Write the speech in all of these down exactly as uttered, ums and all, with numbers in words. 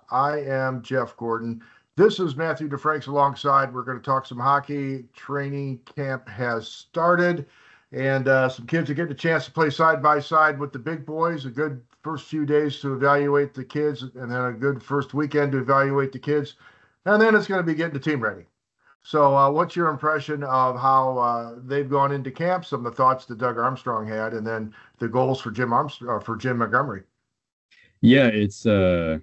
I am Jeff Gordon. This is Matthew DeFranks alongside. We're going to talk some hockey. Training camp has started, and uh, some kids are getting a chance to play side by side with the big boys. A good first few days to evaluate the kids, and then a good first weekend to evaluate the kids. And then it's going to be getting the team ready. So, uh, what's your impression of how uh, they've gone into camp? Some of the thoughts that Doug Armstrong had, and then the goals for Jim Armstrong, uh, for Jim Montgomery. Yeah, it's uh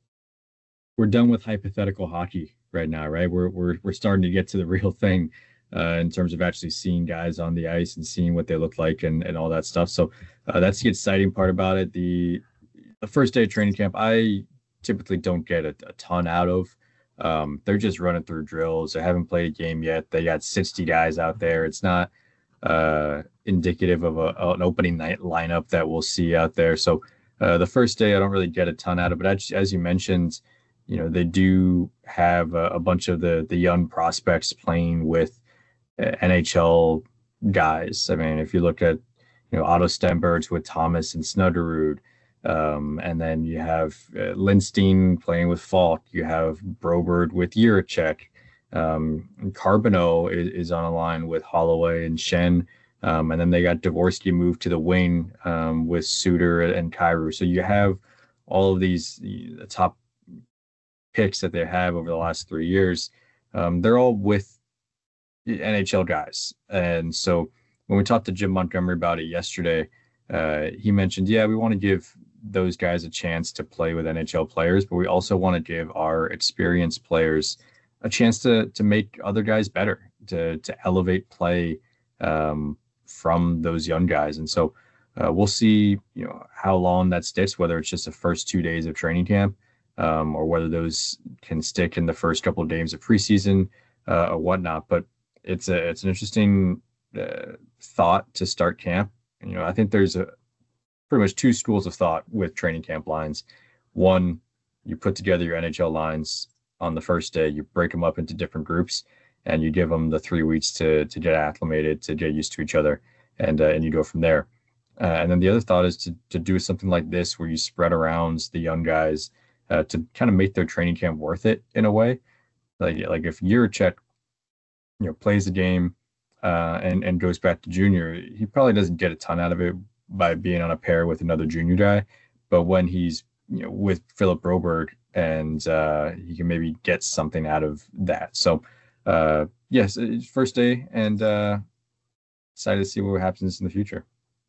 we're done with hypothetical hockey right now, right? We're we're we're starting to get to the real thing uh in terms of actually seeing guys on the ice and seeing what they look like and and all that stuff. So uh, that's the exciting part about it. The the first day of training camp, I typically don't get a, a ton out of. Um, they're just running through drills. They haven't played a game yet. They got sixty guys out there. It's not uh indicative of a, an opening night lineup that we'll see out there. So uh, the first day, I don't really get a ton out of it. But as, as you mentioned, you know, they do have a, a bunch of the the young prospects playing with uh, N H L guys. I mean, if you look at, you know, Otto Stenbergs with Thomas and Snudderud, um, and then you have uh, Lindstein playing with Falk. You have Broberg with Jiricek. Um, Carbonneau is, is on a line with Holloway and Shen. Um, and then they got Dvorsky moved to the wing um, with Suter and Kyrou. So you have all of these the top picks that they have over the last three years. Um, they're all with N H L guys. And so when we talked to Jim Montgomery about it yesterday, uh, he mentioned, yeah, we want to give those guys a chance to play with N H L players, but we also want to give our experienced players a chance to to make other guys better, to to elevate play um, from those young guys. And so uh, we'll see, you know, how long that sticks, whether it's just the first two days of training camp um, or whether those can stick in the first couple of games of preseason uh, or whatnot. But it's a it's an interesting uh, thought to start camp. You know, I think there's a pretty much two schools of thought with training camp lines. One, you put together your N H L lines on the first day, you break them up into different groups, and you give them the three weeks to to get acclimated, to get used to each other, and uh, and you go from there. Uh, and then the other thought is to to do something like this, where you spread around the young guys uh, to kind of make their training camp worth it in a way. Like like if Jiricek, you know, plays the game uh, and and goes back to junior, he probably doesn't get a ton out of it by being on a pair with another junior guy. But when he's, you know, with Philip Broberg, and uh, he can maybe get something out of that. So uh, yes, first day, and uh, excited to see what happens in the future.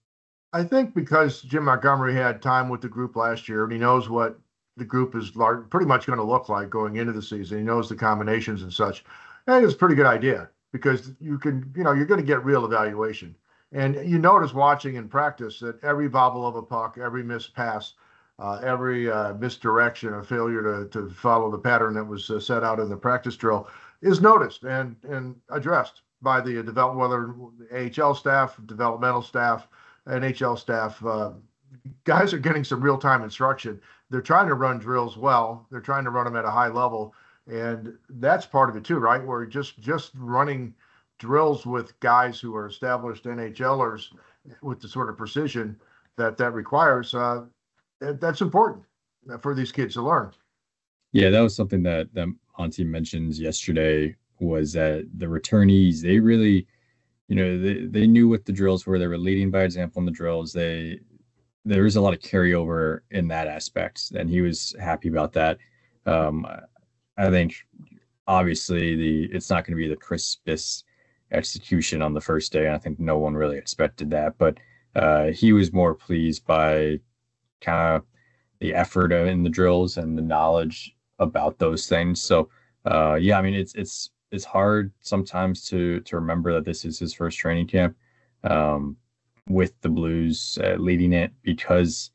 I think because Jim Montgomery had time with the group last year, and he knows what the group is large, pretty much going to look like going into the season. He knows the combinations and such. I think it's a pretty good idea because you can, you know, you're going to get real evaluation. And you notice watching in practice that every bobble of a puck, every missed pass, uh, every uh, misdirection or failure to, to follow the pattern that was uh, set out in the practice drill is noticed and, and addressed by the develop, whether A H L staff, developmental staff, N H L staff. Uh, guys are getting some real-time instruction. They're trying to run drills well. They're trying to run them at a high level. And that's part of it too, right? Where just just running drills with guys who are established NHLers with the sort of precision that that requires, uh, that's important for these kids to learn. Yeah, that was something that that Monty mentioned yesterday, was that the returnees, they really, you know, they, they knew what the drills were. They were leading by example in the drills. They there was a lot of carryover in that aspect, and he was happy about that. Um, I think obviously the it's not going to be the crispest execution on the first day. And I think no one really expected that, but uh, he was more pleased by kind of the effort in the drills and the knowledge about those things. So uh, yeah, I mean, it's it's it's hard sometimes to to remember that this is his first training camp um, with the Blues uh, leading it, because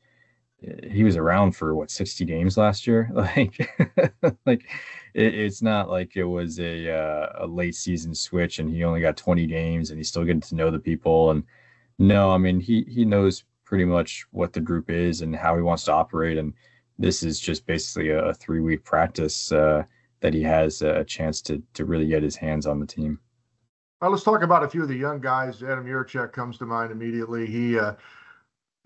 he was around for what sixty games last year. Like, like it, it's not like it was a uh, a late season switch and he only got twenty games and he's still getting to know the people. And no, I mean, he he knows pretty much what the group is and how he wants to operate. And this is just basically a, a three week practice uh, that he has a chance to to really get his hands on the team. Well, let's talk about a few of the young guys. Adam Jiricek comes to mind immediately. He uh,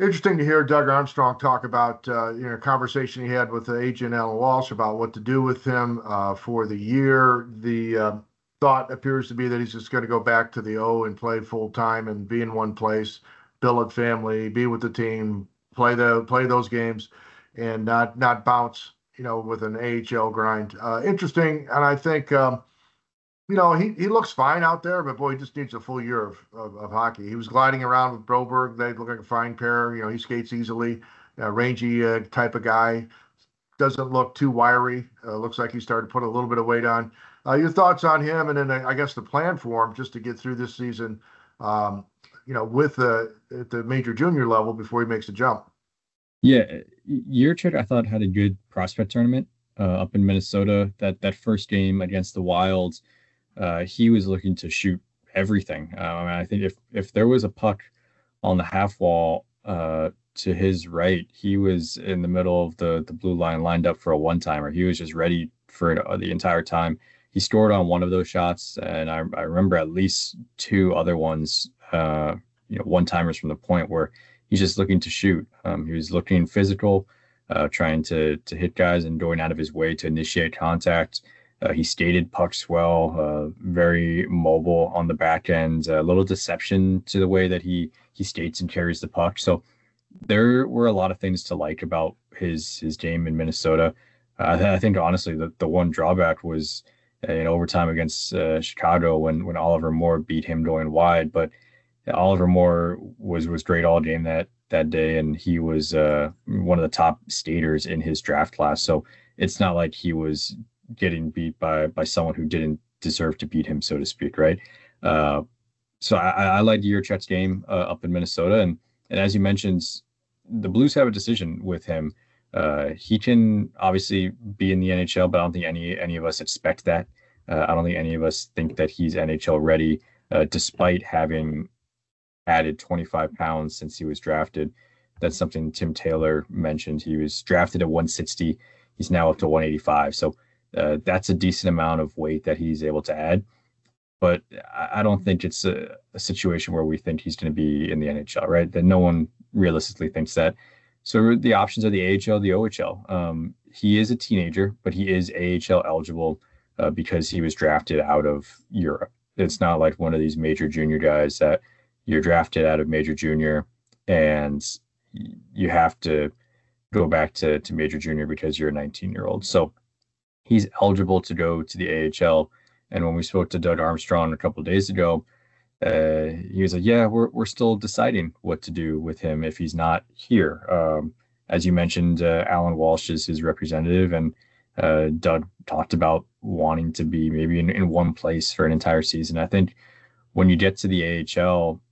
Interesting to hear Doug Armstrong talk about uh, you know conversation he had with the agent Alan Walsh about what to do with him uh, for the year. The uh, thought appears to be that he's just going to go back to the O and play full time and be in one place, billet family, be with the team, play the play those games, and not not bounce you know with an A H L grind. Uh, interesting, and I think. Um, you know, he, he looks fine out there, but boy, he just needs a full year of, of, of hockey. He was gliding around with Broberg. They look like a fine pair. You know, he skates easily, uh, rangy uh, type of guy. Doesn't look too wiry. Uh, looks like he started to put a little bit of weight on. Uh, your thoughts on him, and then uh, I guess the plan for him just to get through this season, um, you know, with the at the major junior level before he makes a jump. Yeah, Yurchik, I thought had a good prospect tournament uh, up in Minnesota. That that first game against the Wilds, uh, he was looking to shoot everything. Uh, I mean, I think if if there was a puck on the half wall uh, to his right, he was in the middle of the the blue line, lined up for a one timer. He was just ready for it uh, the entire time. He scored on one of those shots, and I, I remember at least two other ones, uh, you know, one timers from the point where he's just looking to shoot. Um, he was looking physical, uh, trying to to hit guys and going out of his way to initiate contact. Uh, he skated pucks well, uh, very mobile on the back end, a little deception to the way that he he skates and carries the puck. So there were a lot of things to like about his his game in Minnesota. Uh, I think honestly the, the one drawback was uh, in overtime against uh, Chicago when when Oliver Moore beat him going wide. But Oliver Moore was was great all game that that day, and he was uh, one of the top skaters in his draft class. So it's not like he was getting beat by by someone who didn't deserve to beat him, so to speak, right? Uh, so I, I liked Yurchek's game uh, up in Minnesota, and and as you mentioned, the Blues have a decision with him. Uh, he can obviously be in the N H L, but I don't think any any of us expect that. Uh, I don't think any of us think that he's N H L ready, uh, despite having added twenty-five pounds since he was drafted. That's something Tim Taylor mentioned. He was drafted at one sixty. He's now up to one eighty-five. So uh, that's a decent amount of weight that he's able to add. But I don't think it's a, a situation where we think he's going to be in the N H L, right? That no one realistically thinks that. So the options are the A H L, the O H L. Um, he is a teenager, but he is A H L eligible uh, because he was drafted out of Europe. It's not like one of these major junior guys that you're drafted out of major junior and you have to go back to, to major junior because you're a nineteen year old. So he's eligible to go to the A H L. And when we spoke to Doug Armstrong a couple of days ago, uh, he was like, yeah, we're, we're still deciding what to do with him if he's not here. Um, as you mentioned, uh, Alan Walsh is his representative, and uh, Doug talked about wanting to be maybe in, in one place for an entire season. I think when you get to the A H L,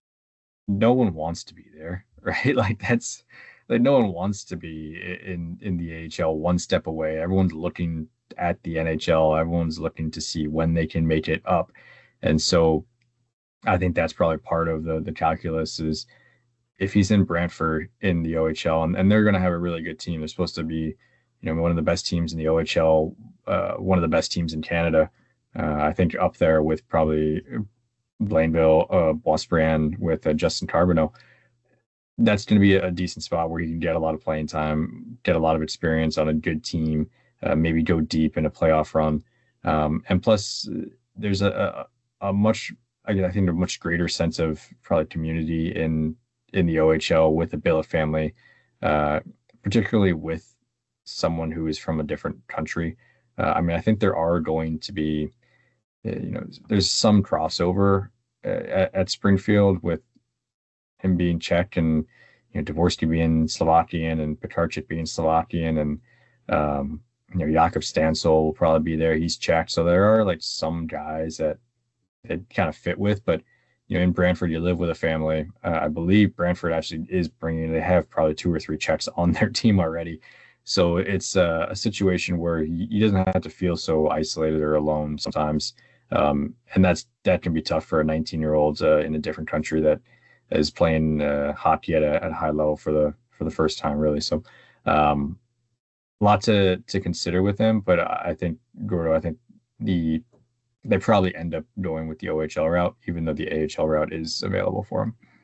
no one wants to be there, right? Like that's like no one wants to be in in the A H L one step away. Everyone's looking at the N H L. Everyone's looking to see when they can make it up. And so I think that's probably part of the the calculus is if he's in Brantford in the O H L, and, and they're going to have a really good team. They're supposed to be, you know, one of the best teams in the O H L, uh, one of the best teams in Canada. Uh, I think up there with probably Blainville, uh, Boisbriand with uh, Justin Carbonneau. That's going to be a, a decent spot where he can get a lot of playing time, get a lot of experience on a good team, uh, maybe go deep in a playoff run. Um, and plus, there's a, a, a much, I think, a much greater sense of probably community in in the O H L with the billet family, uh, particularly with someone who is from a different country. Uh, I mean, I think there are going to be, you know, there's some crossover at, at Springfield with him being Czech and, you know, Dvorsky being Slovakian and Pekarchik being Slovakian, and um, you know, Jakub Stansel will probably be there. He's Czech, so there are like some guys that it kind of fit with. But you know, in Brantford, you live with a family. Uh, I believe Brantford actually is bringing. They have probably two or three Czechs on their team already, so it's uh, a situation where he, he doesn't have to feel so isolated or alone sometimes. Um, and that's that can be tough for a nineteen-year-old uh, in a different country that is playing uh, hockey at a, at a high level for the for the first time, really. So, um, a lot to to consider with him. But I think Gordo, I think the they probably end up going with the O H L route, even though the A H L route is available for him.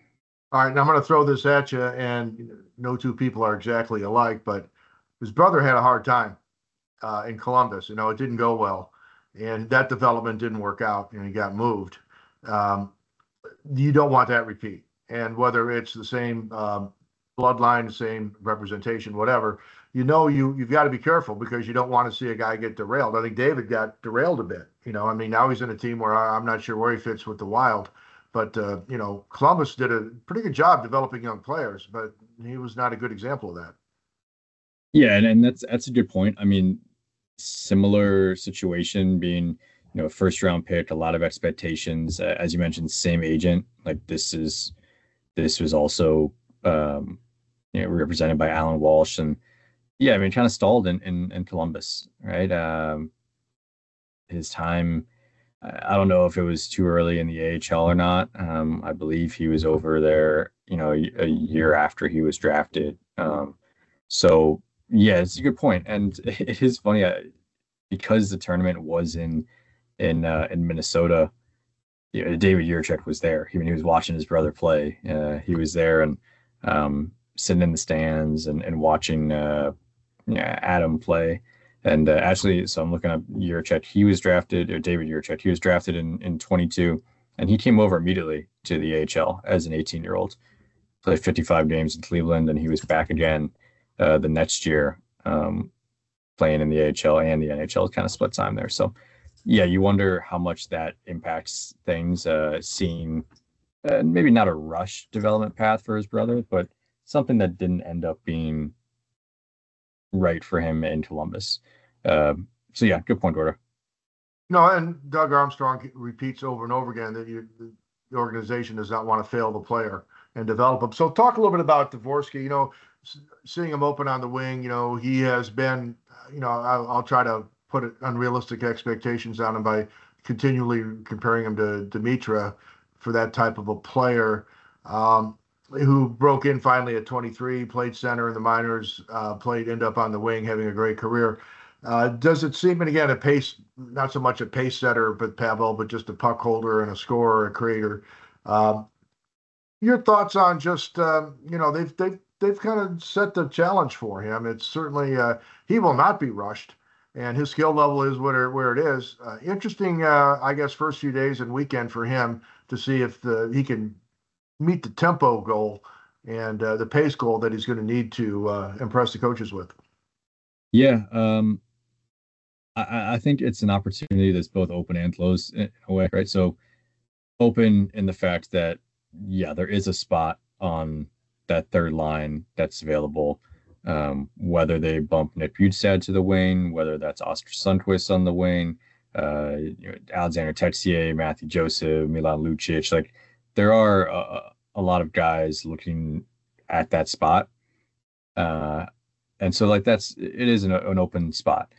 All right, and I'm going to throw this at you, and no two people are exactly alike, but his brother had a hard time uh, in Columbus. You know, it didn't go well, and that development didn't work out, and he got moved. Um, you don't want that repeat. And whether it's the same um, bloodline, the same representation, whatever, you know, you you've got to be careful because you don't want to see a guy get derailed. I think David got derailed a bit. You know, I mean, now he's in a team where I, I'm not sure where he fits with the Wild, but uh, you know, Columbus did a pretty good job developing young players, but he was not a good example of that. Yeah, and, and that's that's a good point. I mean, similar situation being, you know, first round pick, a lot of expectations. Uh, as you mentioned, same agent. Like this is this was also um, you know, represented by Alan Walsh, and yeah, I mean, kind of stalled in in, in Columbus, right? Um, his time. I don't know if it was too early in the A H L or not. Um, I believe he was over there, you know, a, a year after he was drafted. Um, so yeah, it's a good point, and it is funny uh, because the tournament was in in uh, in Minnesota. You know, David Yurchek was there. He, when he was watching his brother play, uh, he was there and um, sitting in the stands and and watching uh, yeah, Adam play. And uh, actually, so I'm looking up Yurchek. He was drafted, or David Yurchek. He was drafted in in twenty-two, and he came over immediately to the A H L as an eighteen year old. Played fifty-five games in Cleveland, and he was back again uh, the next year, um, playing in the A H L and the N H L. Kind of split time there. So, yeah, you wonder how much that impacts things. Uh, seeing uh, maybe not a rush development path for his brother, but something that didn't end up being right for him in Columbus. Uh, so yeah, good point, Gordo. No, and Doug Armstrong repeats over and over again that you, the organization does not want to fail the player and develop him. So talk a little bit about Dvorsky. You know, seeing him open on the wing. You know, he has been. You know, I'll, I'll try to put unrealistic expectations on him by continually comparing him to Demitra for that type of a player. Um, who broke in finally at twenty-three, played center in the minors, uh, played end up on the wing, having a great career. Uh, does it seem, and again, a pace, not so much a pace setter, but Pavel, but just a puck holder and a scorer, a creator. Um, your thoughts on just, um, you know, they've they've they've kind of set the challenge for him. It's certainly uh, he will not be rushed, and his skill level is where where it is. Uh, interesting, uh, I guess, first few days and weekend for him to see if the, he can meet the tempo goal and uh, the pace goal that he's going to need to uh, impress the coaches with. Yeah, um, I, I think it's an opportunity that's both open and closed in a way, right? So open in the fact that, yeah, there is a spot on that third line that's available. Um, whether they bump Nick Bjugstad to the wing, whether that's Oscar Sundqvist on the wing, uh, you know, Alexander Texier, Matthew Joseph, Milan Lucic, like there are a, a lot of guys looking at that spot. Uh, and so like that's, it is an, an open spot,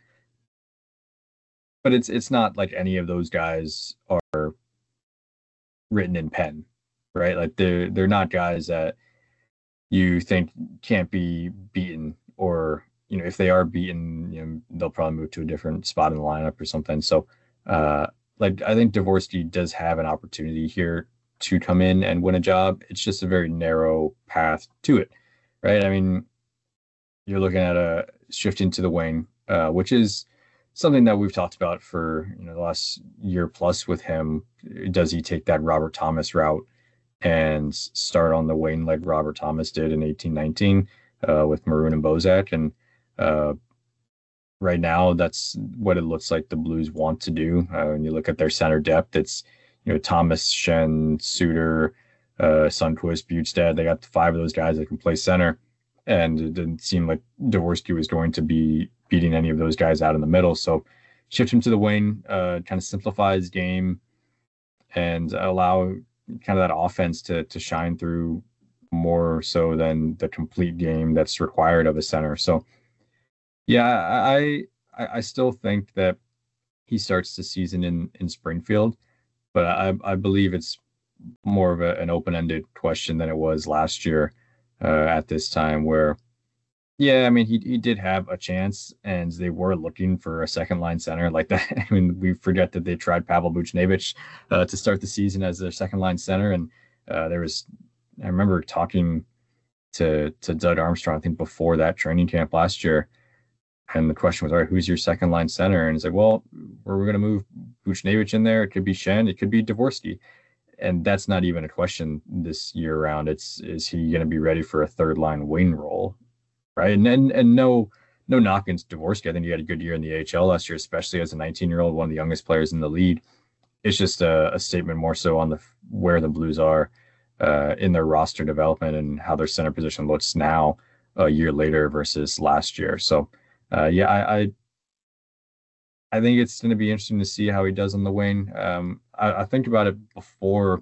but it's, it's not like any of those guys are written in pen, right? Like they're, they're not guys that you think can't be beaten, or, you know, if they are beaten, you know, they'll probably move to a different spot in the lineup or something. So, uh, like, I think Dvorsky does have an opportunity here to come in and win a job. It's just a very narrow path to it, right? I mean, you're looking at a shifting to the wing, uh, which is something that we've talked about for, you know, the last year plus with him. Does he take that Robert Thomas route and start on the wing like Robert Thomas did in eighteen nineteen uh, with Maroon and Bozak? And uh, right now, that's what it looks like the Blues want to do. Uh, when you look at their center depth, it's, you know, Thomas, Schenn, Suter, uh, Sundqvist, Bjugstad. They got five of those guys that can play center. And it didn't seem like Dvorsky was going to be beating any of those guys out in the middle. So shift him to the wing, uh, kind of simplify his game and allow kind of that offense to to shine through more so than the complete game that's required of a center. So yeah, I I, I still think that he starts the season in in Springfield, but I I believe it's more of a, an open-ended question than it was last year uh, at this time, where yeah, I mean he he did have a chance, and they were looking for a second line center like that. I mean, we forget that they tried Pavel Buchnevich uh, to start the season as their second line center, and uh, there was I remember talking to to Doug Armstrong, I think before that training camp last year, and the question was, all right, who's your second line center? And he's like, well, we're going to move Buchnevich in there. It could be Schenn, it could be Dvorsky, and that's not even a question this year round. It's is he going to be ready for a third line wing role, right? And and and no no knock against Dvorsky. I think he had a good year in the A H L last year, especially as a nineteen year old, one of the youngest players in the league. It's just a, a statement more so on the where the Blues are uh, in their roster development and how their center position looks now a year later versus last year. So, uh, yeah, I, I I think it's going to be interesting to see how he does on the wing. Um, I, I think about it before.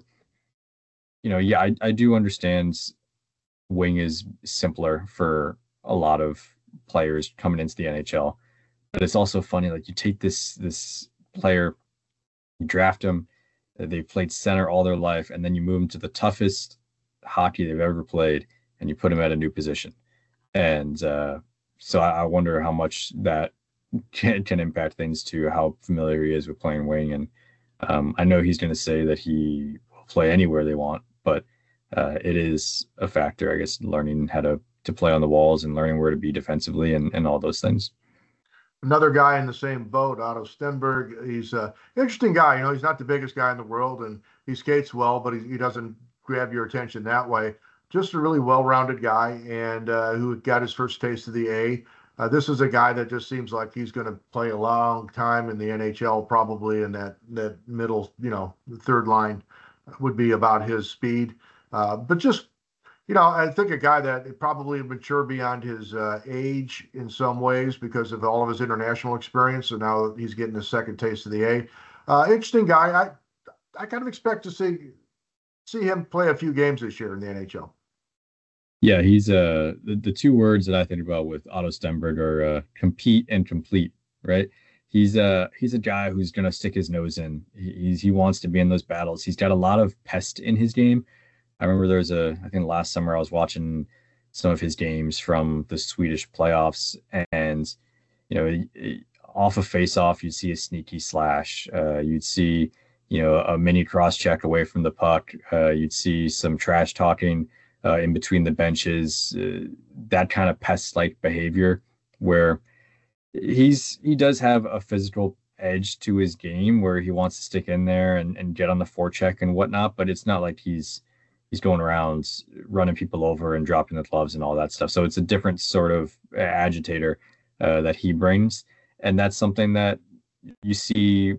You know, yeah, I, I do understand wing is simpler for a lot of players coming into the N H L, but it's also funny. Like you take this this player, you draft them, they've played center all their life, and then you move them to the toughest hockey they've ever played, and you put them at a new position. And uh, so I, I wonder how much that can, can impact things to how familiar he is with playing wing. And um, I know he's going to say that he will play anywhere they want, but uh, it is a factor, I guess, learning how to to play on the walls and learning where to be defensively and, and all those things. Another guy in the same boat, Otto Stenberg. He's an interesting guy. You know, he's not the biggest guy in the world, and he skates well, but he, he doesn't grab your attention that way. Just a really well-rounded guy, and uh, who got his first taste of the A. Uh, this is a guy that just seems like he's going to play a long time in the N H L, probably in that that middle, you know, third line would be about his speed. Uh, but just You know, I think a guy that probably mature beyond his uh, age in some ways because of all of his international experience, and now he's getting a second taste of the A. Uh, interesting guy. I I kind of expect to see see him play a few games this year in the N H L. Yeah, he's uh the, the two words that I think about with Otto Stenberg are uh, compete and complete, right? He's uh he's a guy who's gonna stick his nose in. He, he's he wants to be in those battles. He's got a lot of pest in his game. I remember there was a, I think last summer I was watching some of his games from the Swedish playoffs, and you know, off a face-off, you'd see a sneaky slash. Uh, you'd see, you know, a mini cross-check away from the puck. Uh, you'd see some trash talking uh, in between the benches. Uh, that kind of pest-like behavior, where he's he does have a physical edge to his game, where he wants to stick in there and, and get on the forecheck and whatnot. But it's not like he's he's going around running people over and dropping the gloves and all that stuff. So it's a different sort of agitator uh, that he brings. And that's something that you see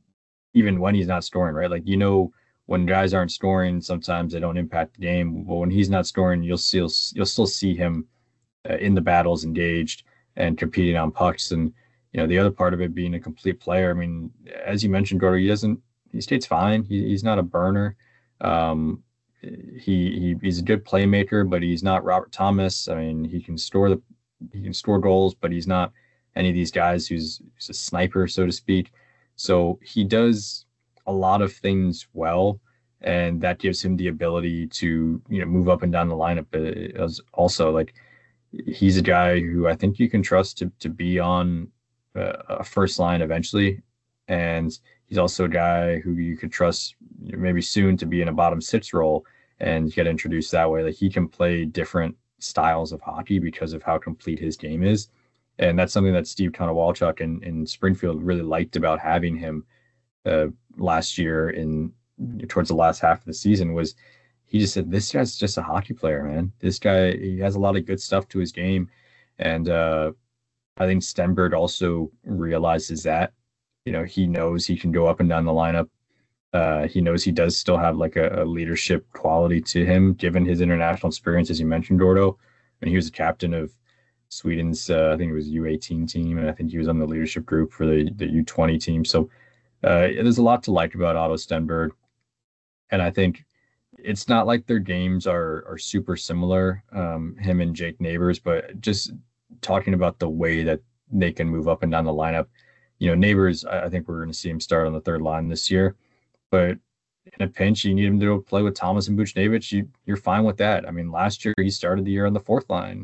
even when he's not scoring, right? Like, you know, when guys aren't scoring, sometimes they don't impact the game. But when he's not scoring, you'll still, you'll still see him uh, in the battles, engaged and competing on pucks. And, you know, the other part of it being a complete player. I mean, as you mentioned, Gordo, he doesn't, he stays fine. He, he's not a burner. Um, He, he he's a good playmaker, but he's not Robert Thomas. I mean, he can score the he can score goals, but he's not any of these guys who's, who's a sniper, so to speak. So he does a lot of things well, and that gives him the ability to, you know, move up and down the lineup. As also, like, he's a guy who I think you can trust to to be on a first line eventually, and he's also a guy who you could trust maybe soon to be in a bottom six role and get introduced that way. Like, he can play different styles of hockey because of how complete his game is. And that's something that Steve Konowalchuk in, in Springfield really liked about having him uh, last year in towards the last half of the season was he just said, this guy's just a hockey player, man. This guy, he has a lot of good stuff to his game. And uh, I think Stenberg also realizes that. You know, he knows he can go up and down the lineup. Uh, he knows he does still have like a, a leadership quality to him, given his international experience, as you mentioned, Gordo. And he was a captain of Sweden's, uh, I think it was U eighteen team, and I think he was on the leadership group for the, the U twenty team. So uh, there's a lot to like about Otto Stenberg. And I think it's not like their games are are super similar, um, him and Jake Neighbors, but just talking about the way that they can move up and down the lineup. You know, Neighbors, I think we're going to see him start on the third line this year. But in a pinch, you need him to go play with Thomas and Buchnevich. You, you're fine with that. I mean, last year he started the year on the fourth line.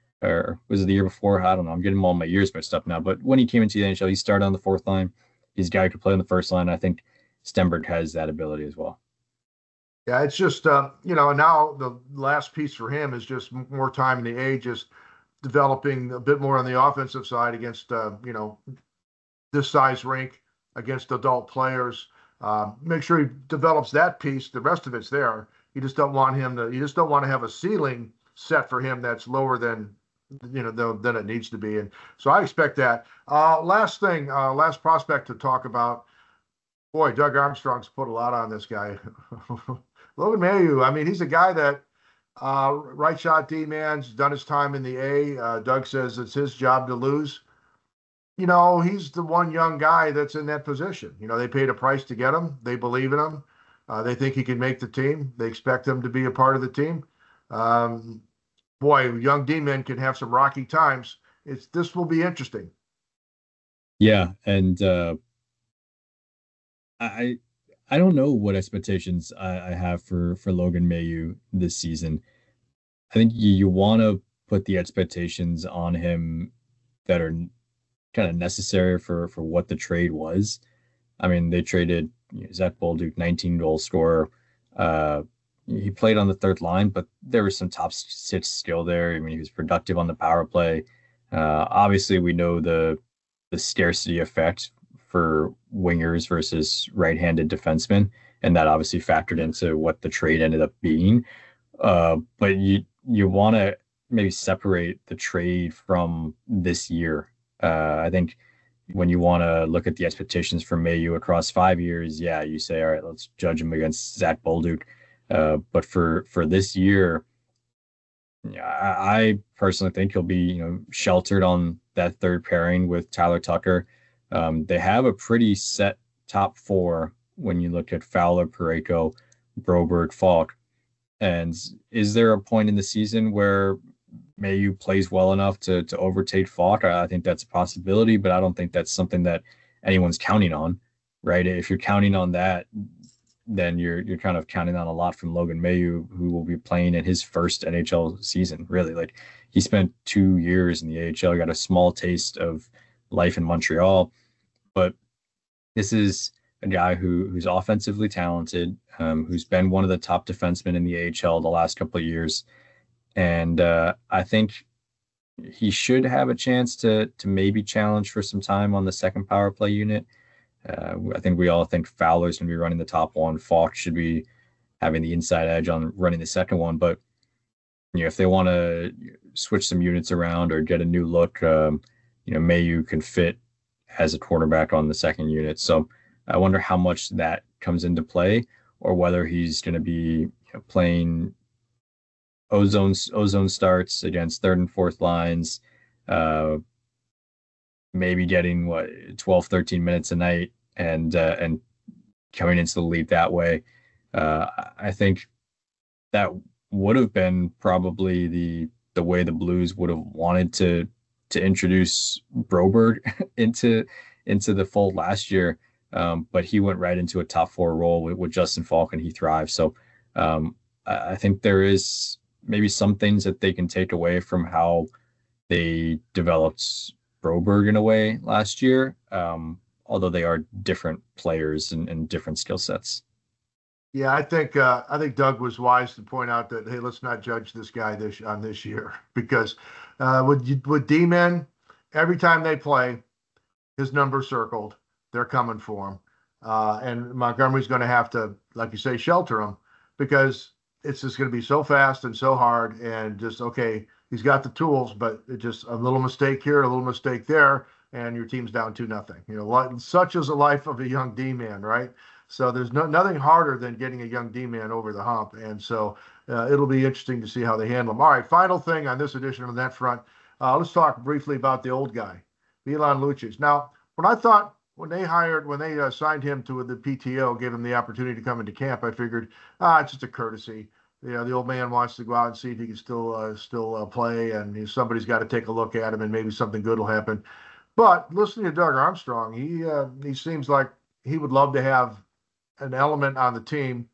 Or was it the year before? I don't know. I'm getting all my years mixed up now. But when he came into the N H L, he started on the fourth line. He's a guy who could play on the first line. I think Stenberg has that ability as well. Yeah, it's just uh, you know, now the last piece for him is just more time in the A, just developing a bit more on the offensive side against uh, you know, this size rink against adult players. Uh, make sure he develops that piece. The rest of it's there. You just don't want him to. You just don't want to have a ceiling set for him that's lower than you know than, than it needs to be. And so I expect that. Uh, last thing, uh, last prospect to talk about. Boy, Doug Armstrong's put a lot on this guy. Logan Mailloux. I mean, he's a guy that uh, right shot D man's done his time in the A. Uh, Doug says it's his job to lose. You know, he's the one young guy that's in that position. You know, they paid a price to get him. They believe in him. Uh, they think he can make the team. They expect him to be a part of the team. Um, boy, young D-men can have some rocky times. It's this will be interesting. Yeah, and uh, I I don't know what expectations I, I have for for Logan Mailloux this season. I think you, you want to put the expectations on him that are kind of necessary for for what the trade was. I mean, they traded you know, Zach Bolduc, nineteen goal scorer. Uh, he played on the third line, but there was some top six skill there. I mean, he was productive on the power play. Uh, obviously, we know the the scarcity effect for wingers versus right-handed defensemen, and that obviously factored into what the trade ended up being. Uh, but you you want to maybe separate the trade from this year. Uh, I think when you want to look at the expectations for Mailloux across five years, yeah, you say, all right, let's judge him against Zach Bolduc. Uh, but for for this year, yeah, I, I personally think he'll be you know sheltered on that third pairing with Tyler Tucker. Um, they have a pretty set top four when you look at Fowler, Parayko, Broberg, Falk. And is there a point in the season where Mailloux plays well enough to to overtake Falk? I think that's a possibility, but I don't think that's something that anyone's counting on, right? If you're counting on that, then you're you're kind of counting on a lot from Logan Mailloux, who will be playing in his first N H L season. Really, like he spent two years in the A H L, got a small taste of life in Montreal, but this is a guy who who's offensively talented, um, who's been one of the top defensemen in the A H L the last couple of years, and uh, I think he should have a chance to to maybe challenge for some time on the second power play unit. Uh, I think we all think Fowler's going to be running the top one. Falk should be having the inside edge on running the second one. But you know, if they want to switch some units around or get a new look, um, you know, Mailloux can fit as a quarterback on the second unit. So I wonder how much that comes into play, or whether he's going to be you know, playing ozone ozone starts against third and fourth lines, uh, maybe getting what twelve, thirteen minutes a night and uh, and coming into the league that way. Uh, I think that would have been probably the the way the Blues would have wanted to to introduce Broberg into into the fold last year. Um, but he went right into a top four role with, with Justin Falk, and he thrived. So um, I, I think there is maybe some things that they can take away from how they developed Broberg in a way last year, um, although they are different players and, and different skill sets. Yeah, I think uh, I think Doug was wise to point out that hey, let's not judge this guy this on this year because uh, with with D-men, every time they play, his number circled. They're coming for him, uh, and Montgomery's going to have to, like you say, shelter him because it's just going to be so fast and so hard, and just okay, he's got the tools, but it just a little mistake here, a little mistake there, and your team's down two nothing. You know, such is the life of a young D-man, right? So there's no, nothing harder than getting a young D-man over the hump. And so uh, it'll be interesting to see how they handle him. All right, final thing on this edition on that front. Uh, let's talk briefly about the old guy, Milan Lucic. Now, when I thought when they hired, when they uh, signed him to the P T O, gave him the opportunity to come into camp, I figured, ah, it's just a courtesy. You know, the old man wants to go out and see if he can still uh, still uh, play, and somebody's got to take a look at him, and maybe something good will happen. But listening to Doug Armstrong, he uh, he seems like he would love to have an element on the team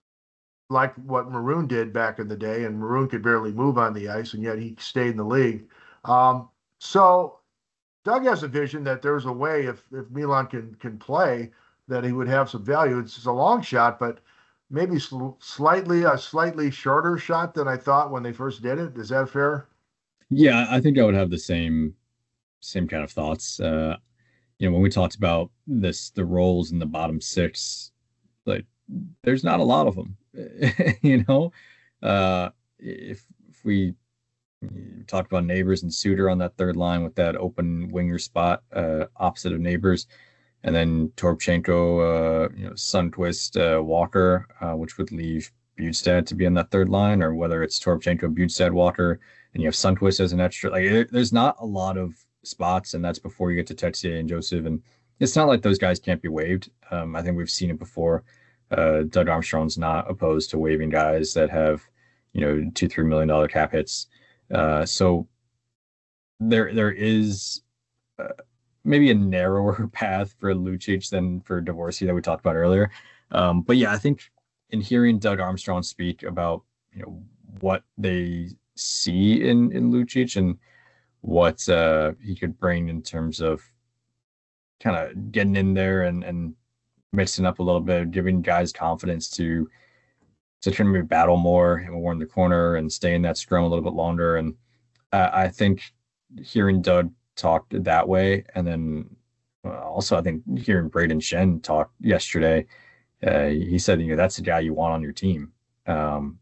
like what Maroon did back in the day, and Maroon could barely move on the ice, and yet he stayed in the league. Um, so Doug has a vision that there's a way if if Milan can can play that he would have some value. It's, it's a long shot, but maybe sl slightly a slightly shorter shot than I thought when they first did it. Is that fair? Yeah, I think I would have the same same kind of thoughts. Uh, you know, when we talked about this, the roles in the bottom six, like there's not a lot of them. you know, uh, if if we talk about Neighbors and Suter on that third line with that open winger spot uh, opposite of Neighbors, and then Toropchenko, uh, you know, Sundqvist, uh, Walker, uh, which would leave Bjugstad to be on that third line, or whether it's Toropchenko, Bjugstad, Walker, and you have Sundqvist as an extra. Like, there, there's not a lot of spots, and that's before you get to Texier and Joseph. And it's not like those guys can't be waived. Um, I think we've seen it before. Uh, Doug Armstrong's not opposed to waiving guys that have, you know, two, three million dollar cap hits. Uh, so there, there is. Uh, maybe a narrower path for Lucic than for Dvorsky that we talked about earlier. Um, but yeah, I think in hearing Doug Armstrong speak about, you know, what they see in in Lucic and what uh, he could bring in terms of kind of getting in there and and mixing up a little bit, giving guys confidence to to try to maybe battle more and more in the corner and stay in that scrum a little bit longer. And uh, I think hearing Doug talked that way, and then uh, also I think hearing Braden Shen talk yesterday, uh, he said, you know, that's the guy you want on your team. Um,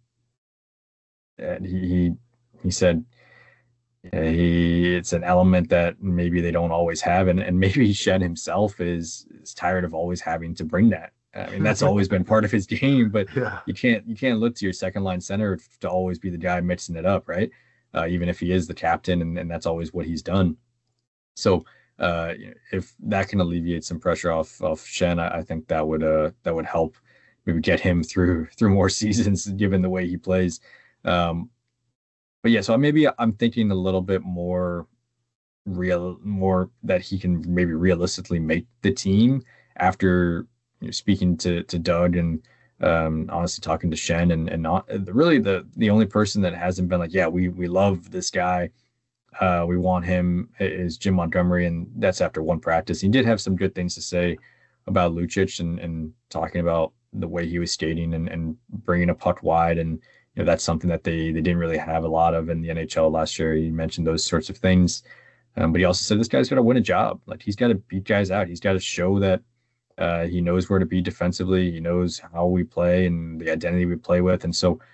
and he he, he said uh, he it's an element that maybe they don't always have, and and maybe Shen himself is is tired of always having to bring that. I mean, that's always been part of his game, but Yeah. you can't you can't look to your second line center to always be the guy mixing it up, right? Uh, even if he is the captain, and, and that's always what he's done. So uh, if that can alleviate some pressure off off Shen, I, I think that would uh, that would help maybe get him through through more seasons, given the way he plays. Um, but yeah, so maybe I'm thinking a little bit more real, more that he can maybe realistically make the team after, you know, speaking to to Doug and um, honestly talking to Shen, and and not really the the only person that hasn't been like, yeah, we we love this guy. Uh, we want him is Jim Montgomery, and that's after one practice. He did have some good things to say about Lucic and, and talking about the way he was skating and, and bringing a puck wide. And, you know, that's something that they, they didn't really have a lot of in the N H L last year. He mentioned those sorts of things. Um, but he also said this guy's got to win a job. Like, he's got to beat guys out. He's got to show that uh, he knows where to be defensively. He knows how we play and the identity we play with. And so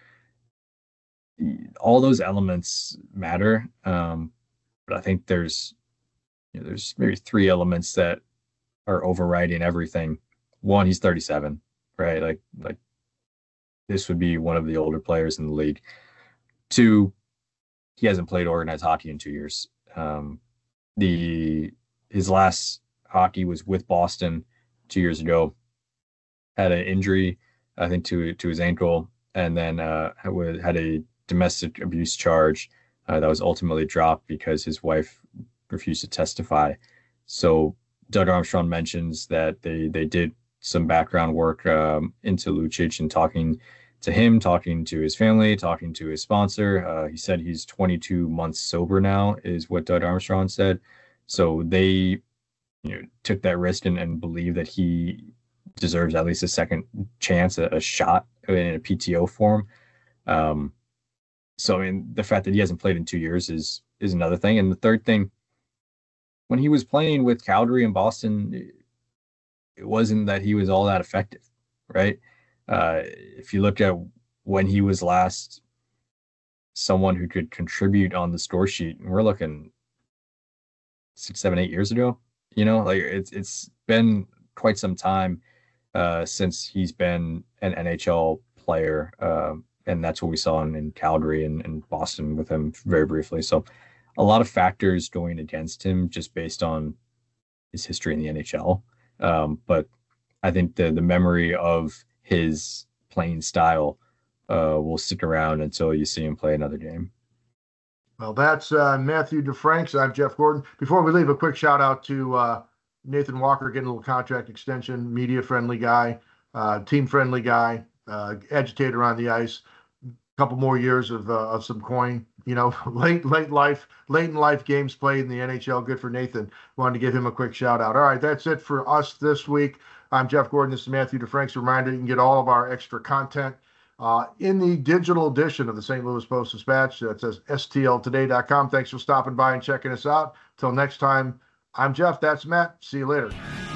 all those elements matter. Um, but I think there's, you know, there's maybe three elements that are overriding everything. One, he's thirty-seven, right? Like, like this would be one of the older players in the league. Two, he hasn't played organized hockey in two years. Um, the his last hockey was with Boston two years ago. Had an injury, I think, to to his ankle, and then uh, had a domestic abuse charge uh, that was ultimately dropped because his wife refused to testify. So Doug Armstrong mentions that they they did some background work um, into Lucic and talking to him, talking to his family, talking to his sponsor. Uh, he said he's twenty-two months sober now, is what Doug Armstrong said. So they, you know, took that risk and, and believe that he deserves at least a second chance, a, a shot in a P T O form. Um, so I mean, the fact that he hasn't played in two years is is another thing. And the third thing, when he was playing with Calgary and Boston, it wasn't that he was all that effective, right? Uh, if you look at when he was last someone who could contribute on the score sheet, we're looking six, seven, eight years ago. You know, like it's it's been quite some time uh, since he's been an N H L player, uh, and that's what we saw in, in Calgary and, and Boston with him very briefly. So, a lot of factors going against him just based on his history in the N H L. Um, but I think the the memory of his playing style uh, will stick around until you see him play another game. Well, that's uh, Matthew DeFranks. I'm Jeff Gordon. Before we leave, a quick shout out to uh, Nathan Walker getting a little contract extension, media friendly guy, uh, team friendly guy, uh, agitator on the ice. A couple more years of uh, of some coin. You know, late late life, late in life games played in the N H L. Good for Nathan. Wanted to give him a quick shout out. All right, that's it for us this week. I'm Jeff Gordon. This is Matthew DeFrank's reminder. You can get all of our extra content uh, in the digital edition of the Saint Louis Post-Dispatch. That says S T L today dot com. Thanks for stopping by and checking us out. Till next time, I'm Jeff. That's Matt. See you later.